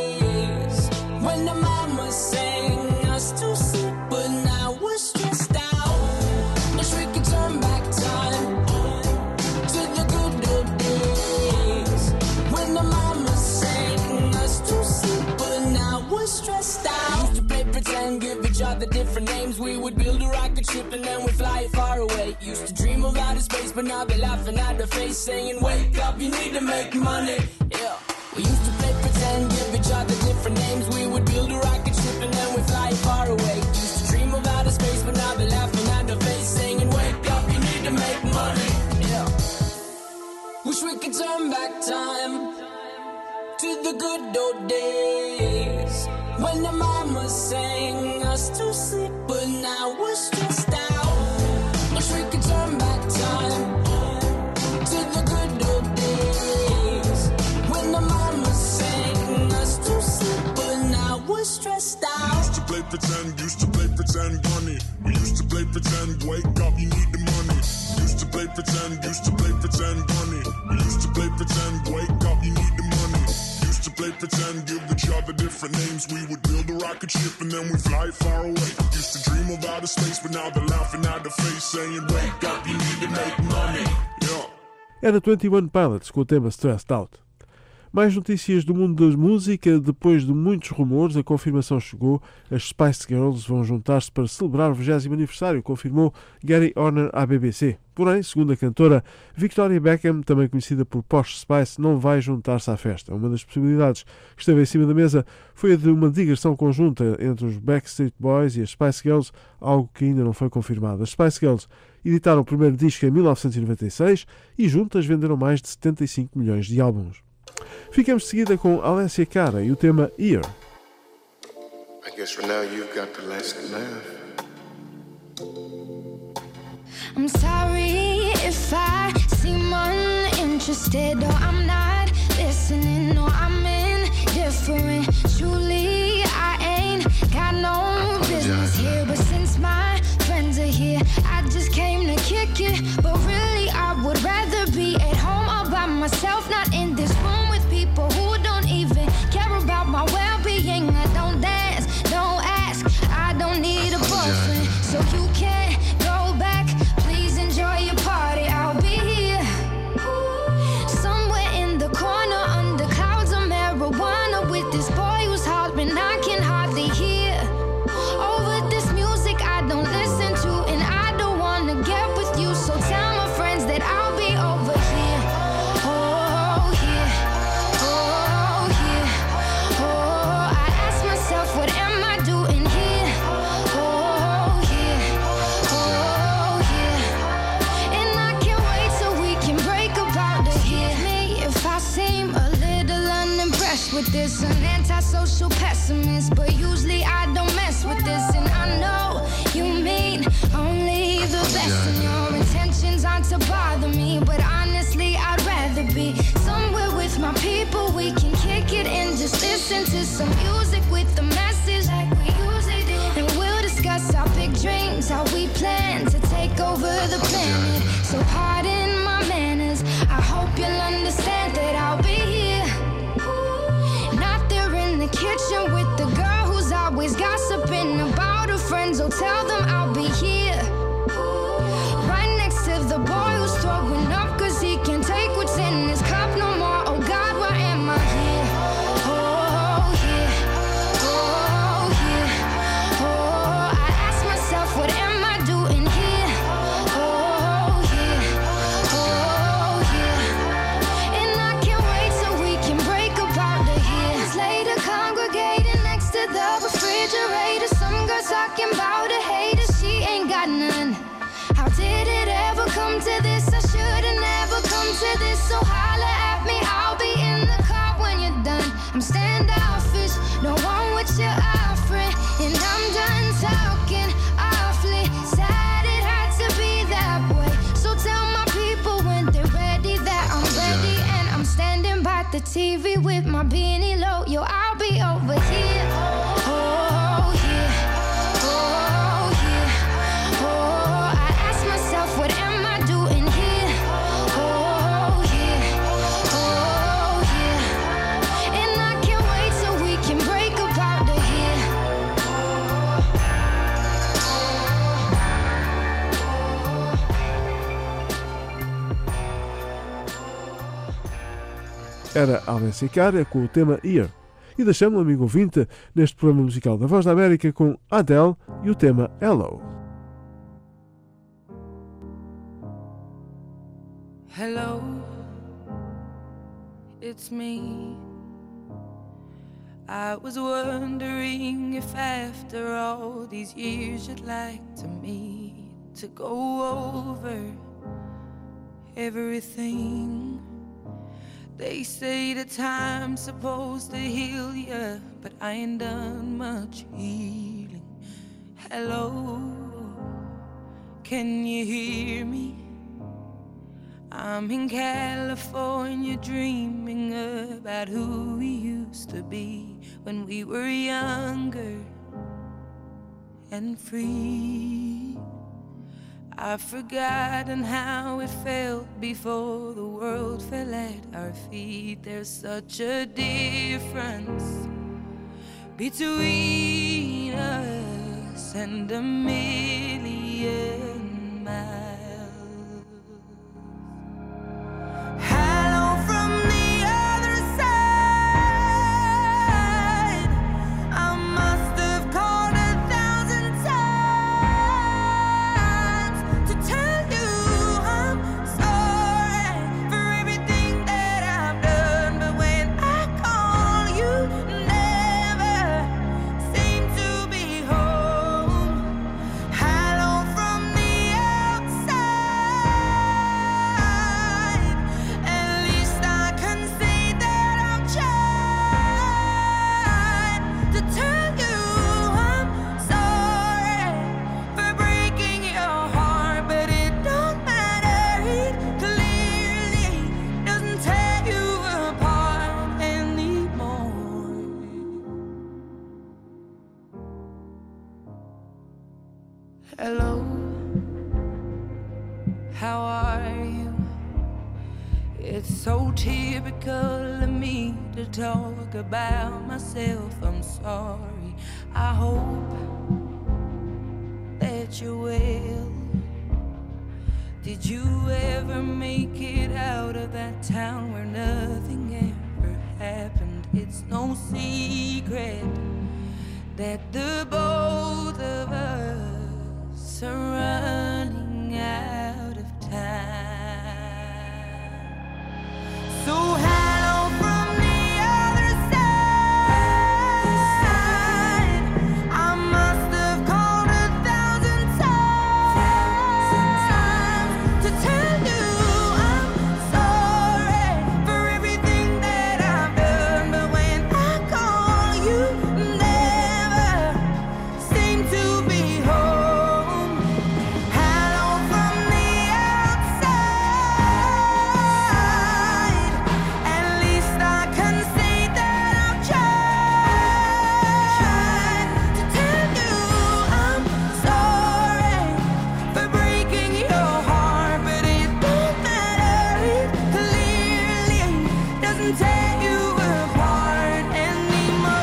days when the mama sang us to sleep, but now we're stressed out. Wish we could turn back time to the good old days when the mama sang us to sleep, but now we're stressed out. Used to play pretend, give each other different names. We would build a rocket ship and then we'd fly it far away. Used to dream of outer space, but now they're laughing at the face, saying, wake up, you need to make money. Yeah. We used to play pretend, give each other different names. We would build a rocket ship and then we'd fly far away. Used to dream of outer space, but now they're laughing at the face, saying, wake up, you need to make money. Yeah. Wish we could turn back time to the good old days when the mama sang us to sleep, but now we're stressed out. Wish we could turn back time to the good old days when the mama sang us to sleep, but now we're stressed out. We used to play pretend, used to play pretend, money. We used to play pretend, wake up, you need the money. Used to play pretend, used to play pretend, money. We used to play pretend, wake up, you need the money. Used to play pretend, give each other different names. We would build a rocket ship and then we fly far away. Used to dream of outer space, but now they're laughing at the face, saying, wake up, you need to make money. Yeah. Era twenty one Pilots com o tema Stressed Out. Mais notícias do mundo da música. Depois de muitos rumores, a confirmação chegou. As Spice Girls vão juntar-se para celebrar o vigésimo aniversário, confirmou Gary Horner à B B C. Porém, segundo a cantora, Victoria Beckham, também conhecida por Posh Spice, não vai juntar-se à festa. Uma das possibilidades que esteve em cima da mesa foi a de uma digressão conjunta entre os Backstreet Boys e as Spice Girls, algo que ainda não foi confirmado. As Spice Girls editaram o primeiro disco em mil novecentos e noventa e seis e juntas venderam mais de setenta e cinco milhões de álbuns. Ficamos de seguida com Alessia Cara e o tema Here. I guess for now you've got the last laugh. I'm sorry if I seem uninterested or I'm not listening or I'm indifferent. Truly, I ain't got no business here, but since my friends are here, I just came to kick it. But really, I would rather be at home all by myself, not in this room with people who don't even care about my well-being. I don't dance, don't ask, I don't need a boyfriend, so you can't go back. Please enjoy your party, I'll be here somewhere in the corner under clouds of marijuana with this boy who's hollering I can hardly hear over this music I don't listen to, and I don't wanna get with you, so tell my friends that I'll be over here. Oh here, oh here, oh I ask myself what am I doing here? Oh here, oh here, and I can't wait so we can break up out of here. Me if I seem a little unimpressed with this, an antisocial pessimist, but usually I don't mess with this, and I know you mean only the best, and your intentions aren't to bother me, but honestly I'd rather be somewhere with my people. We can kick it and just listen to some music with the message like we usually do, and we'll discuss our big dreams, how we plan to take over the planet. So pardon my manners, I hope you'll understand that I'll be here, not there in the kitchen with the girl who's always gossiping about her friends. Oh, tell them I'll be here right next to the boy who's throwing up cause he can't take what's in his cup no more. Oh God, why am I here? Oh here, oh here, oh I ask myself what am I doing here? Oh here, oh here, and I can't wait so we can break up out of here. Years later, congregating next to the refrigerator, some girls talking about a hater. the T V with my beanie low. Yo, I'll be over here. Oh, yeah. Oh, yeah. Oh, I ask myself, what am I doing here? Oh, yeah. Oh, yeah. And I can't wait till we can break up out of here. Era Alvin Sicaria com o tema Here. E deixamos o amigo ouvinte neste programa musical da Voz da América com Adele e o tema Hello. Hello, it's me. I was wondering if after all these years you'd like to meet to go over everything. They say the time's supposed to heal ya, but I ain't done much healing. Hello, can you hear me? I'm in California dreaming about who we used to be when we were younger and free. I've forgotten how it felt before the world fell at our feet. There's such a difference between us and a million miles. Hello from the other side. I must have called a thousand times to tell you I'm sorry for everything that I've done, but when I call you never seem to be home. Hello from the outside. At least I can say that I've tried to tell you I'm sorry for breaking your heart, but it don't matter. It clearly doesn't tear you apart anymore. Hello, how are you? It's so typical of me to talk about myself. I'm sorry. I hope that you're well. Did you ever make it out of that town where nothing ever happened? It's no secret that the both of us are running out of time. So hello from the other side. I must have called a thousand times to tell you I'm sorry for everything that I've done, but when I call you never seem to be home. Hello from the outside. At least I can say that I've tried to tell you I'm sorry for breaking your heart, but it don't matter. It clearly doesn't tear you apart anymore.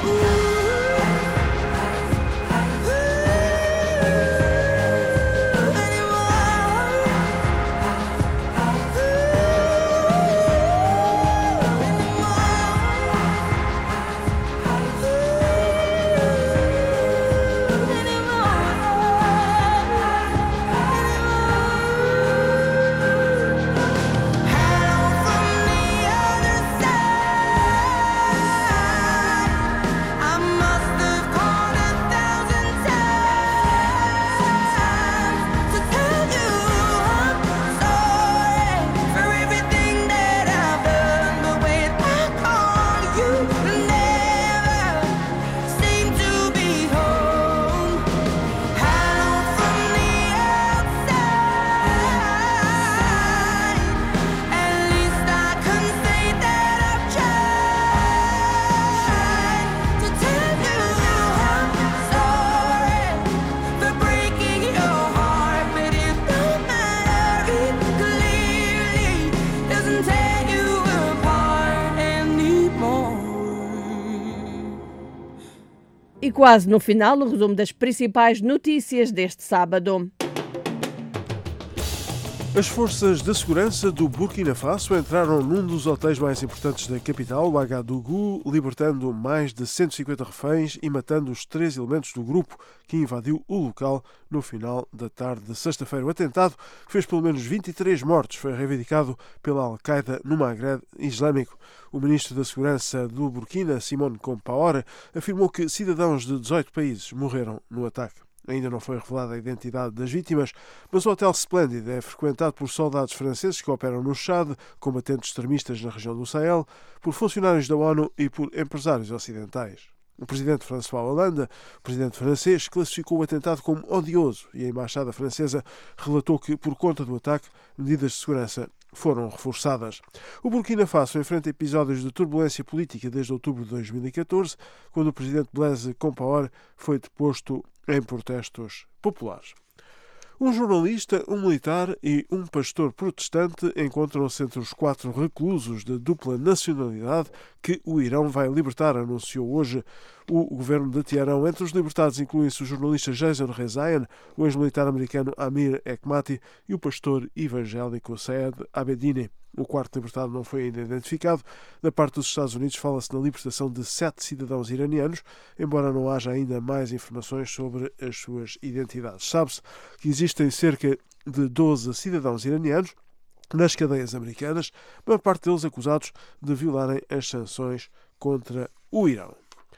Hello from the other side. doesn't tear you apart anymore. E quase no final, o resumo das principais notícias deste sábado. As forças de segurança do Burkina Faso entraram num dos hotéis mais importantes da capital, o Ouagadougou, libertando mais de cento e cinquenta reféns e matando os três elementos do grupo que invadiu o local no final da tarde de sexta-feira. O atentado fez pelo menos vinte e três mortos. Foi reivindicado pela Al-Qaeda no Maghreb Islâmico. O ministro da Segurança do Burkina, Simone Compaoré, afirmou que cidadãos de dezoito países morreram no ataque. Ainda não foi revelada a identidade das vítimas, mas o Hotel Splendid é frequentado por soldados franceses que operam no Chad, combatentes extremistas na região do Sahel, por funcionários da ONU e por empresários ocidentais. O presidente François Hollande, o presidente francês, classificou o atentado como odioso e a embaixada francesa relatou que, por conta do ataque, medidas de segurança foram reforçadas. O Burkina Faso enfrenta episódios de turbulência política desde outubro de dois mil e catorze, quando o presidente Blaise Compaoré foi deposto em protestos populares. Um jornalista, um militar e um pastor protestante encontram-se entre os quatro reclusos de dupla nacionalidade que o Irão vai libertar, anunciou hoje o governo de Teherão. Entre os libertados incluem-se o jornalista Jason Rezaian, o ex-militar americano Amir Hekmati e o pastor evangélico Saed Abedini. O quarto libertado não foi ainda identificado. Da parte dos Estados Unidos fala-se na libertação de sete cidadãos iranianos, embora não haja ainda mais informações sobre as suas identidades. Sabe-se que existem cerca de doze cidadãos iranianos nas cadeias americanas, a maior parte deles acusados de violarem as sanções contra o Irão.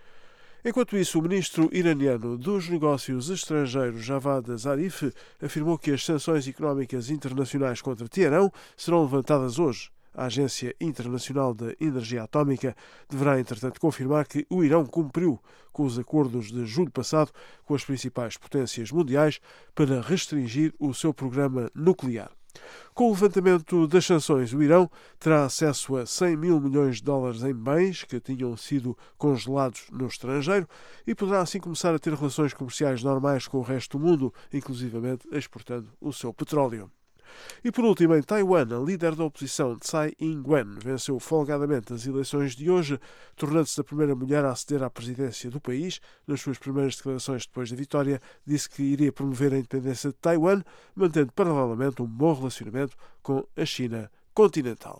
Enquanto isso, o ministro iraniano dos Negócios Estrangeiros, Javad Zarif, afirmou que as sanções económicas internacionais contra Teherão serão levantadas hoje. A Agência Internacional de Energia Atómica deverá, entretanto, confirmar que o Irão cumpriu com os acordos de julho passado com as principais potências mundiais para restringir o seu programa nuclear. Com o levantamento das sanções, o Irão terá acesso a cem mil milhões de dólares em bens que tinham sido congelados no estrangeiro e poderá assim começar a ter relações comerciais normais com o resto do mundo, inclusivamente exportando o seu petróleo. E por último, em Taiwan, a líder da oposição, Tsai Ing-wen, venceu folgadamente as eleições de hoje, tornando-se a primeira mulher a aceder à presidência do país. Nas suas primeiras declarações depois da vitória, disse que iria promover a independência de Taiwan, mantendo paralelamente um bom relacionamento com a China continental.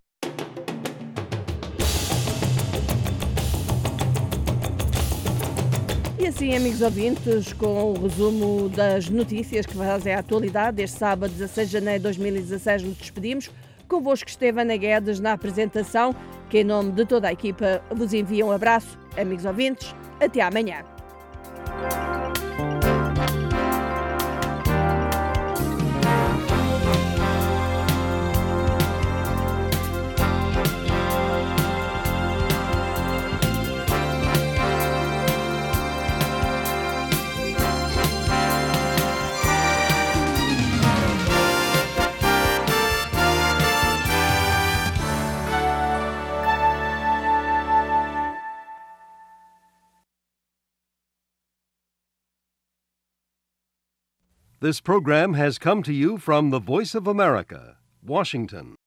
E assim, amigos ouvintes, com o resumo das notícias que fazem a atualidade, este sábado, dezasseis de janeiro de dois mil e dezasseis, nos despedimos. Convosco esteve Ana Guedes na apresentação, que em nome de toda a equipa vos envia um abraço. Amigos ouvintes, até amanhã. This program has come to you from the Voice of America, Washington.